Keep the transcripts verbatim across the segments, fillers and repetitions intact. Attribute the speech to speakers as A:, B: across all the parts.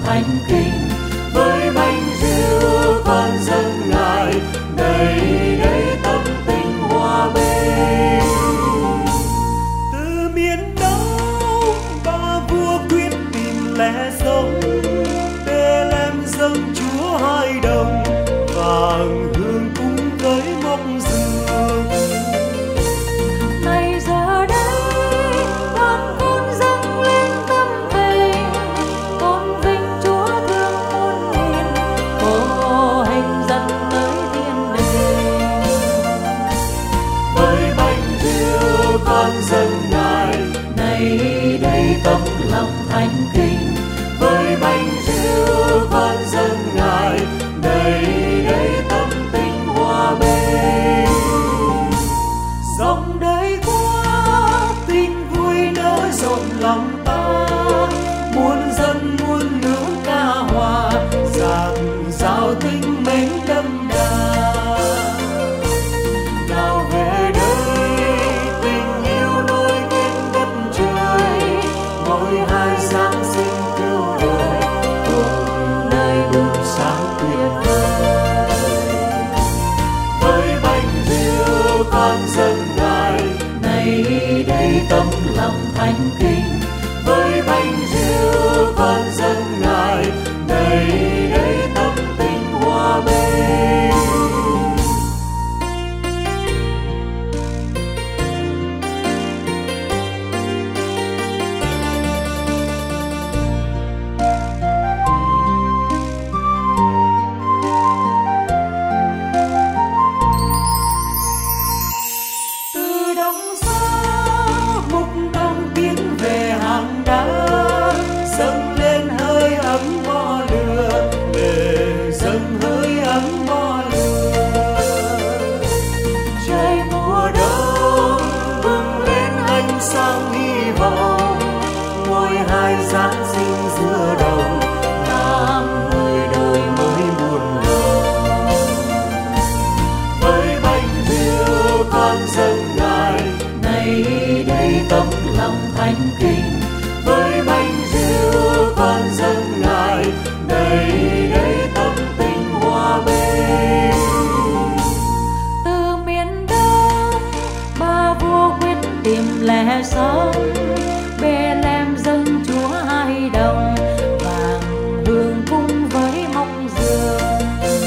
A: thánh kinh. Với bánh rượu con dâng Ngài, đầy đầy tâm tình hòa bình.
B: Từ miền Đông ba vua quyết tìm lẽ sống, Bê-lem dâng Chúa hai đồng, vàng hương cúng với mốc dương.
A: Này giờ đây con con dâng lên tâm tình, con vinh Chúa thương muôn nghìn, cô hình dẫn tới thiên đình.
B: Với bánh rượu con dâng Ngài,
A: Này đây tấm lòng thánh kinh.
B: với bánh rượu con dâng Ngài, đầy đầy tâm tình hòa bình. Dòng đời qua tình vui nở rộn lòng ta, muôn dân muôn nước ca hòa, dạt dào tình mến đậm đà. Nào về đây tình yêu nối kết đất trời, mỗi hai Giáng sinh cứu đời, cùng nơi đủ sáng tuyệt vời. Với bánh rượu con dâng Ngài,
A: Này đây tấm lòng thánh kinh.
B: với bánh rượu con dâng Ngài, đầy đầy tâm tình hòa bình. Từ đông xa mục đông tiến về hàng đá, dâng lên hơi ấm bo lửa, để dâng hơi ấm bo lửa. Trời mùa đông bừng lên ánh sáng hy vọng, ngôi hai Giáng sinh giữa đồng, làm người đời mới buồn lòng. Với bánh rượu con dâng Ngài,
A: Này đây tấm lòng thánh kinh.
B: với bánh rượu con dâng Ngài, đầy đầy tâm tình hòa bình.
A: Từ miền Đông ba vua quyết tìm lẽ sống, Bê-lem dâng Chúa hai đồng, vàng hương cung với mốc dương.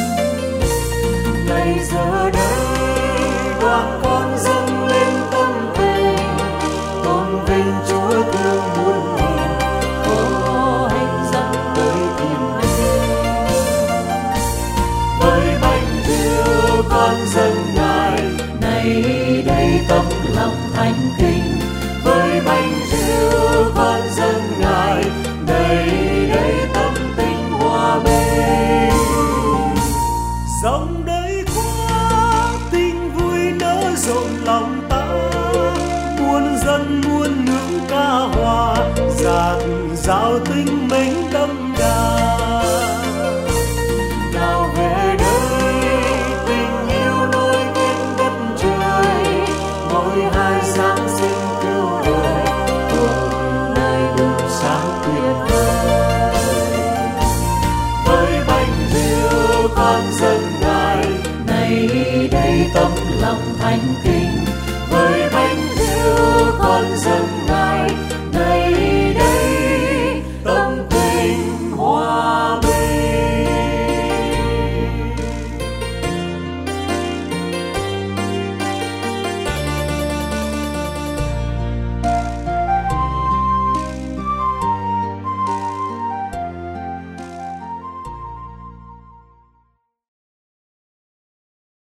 B: Này giờ đây đoàn con dâng lên tâm tình, tôn vinh Chúa thương muôn nghìn,
A: Cô hình dẫn tới thiên đình.
B: với bánh rượu con dâng Ngài,
A: Này đây tấm lòng thánh kinh.
B: với bánh rượu con dâng Ngài, đầy đầy tâm tình hòa bình. Dòng đời qua tình vui nở rộn lòng ta, muôn dân muôn nước ca hòa, dạt dào tình mến đậm đà. Nào về đây tình yêu nối kết đất trời, mỗi hai Giáng sinh cứu đời, cùng nơi đủ sáng tuyệt vời. Với bánh rượu con dâng Ngài,
A: Này đây tấm lòng thánh kinh.